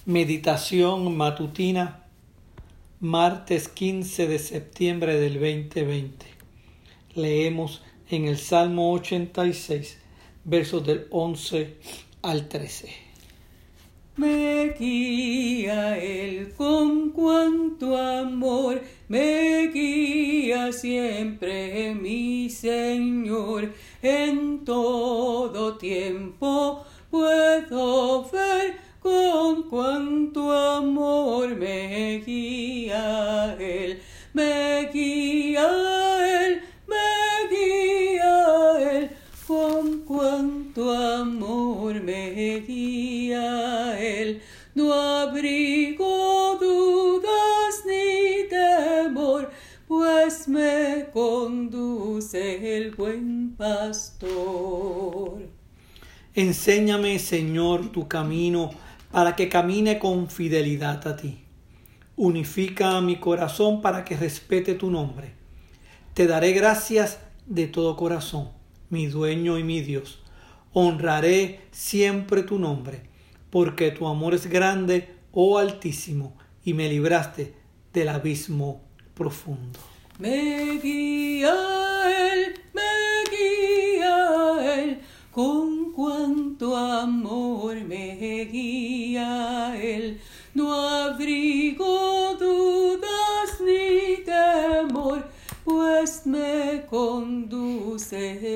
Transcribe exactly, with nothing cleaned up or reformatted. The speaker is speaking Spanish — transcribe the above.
Meditación matutina, martes quince de septiembre del veinte veinte. Leemos en el Salmo ochenta y seis, versos del once al trece. Me guía Él con cuanto amor, me guía siempre mi Señor. En todo tiempo puedo ver con cuanto amor me guía Él. Me guía Él, me guía Él, con cuanto amor me guía Él. No abrigo dudas ni temor, pues me conduce el buen pastor. Enséñame, Señor, tu camino, para que camine con fidelidad a ti. Unifica mi corazón para que respete tu nombre. Te daré gracias de todo corazón, mi dueño y mi Dios. Honraré siempre tu nombre, porque tu amor es grande, oh Altísimo, y me libraste del abismo profundo. Me guía Él, me guía Él, con cuanto amor me guía Él. No abrigo dudas ni temor, pues me conduce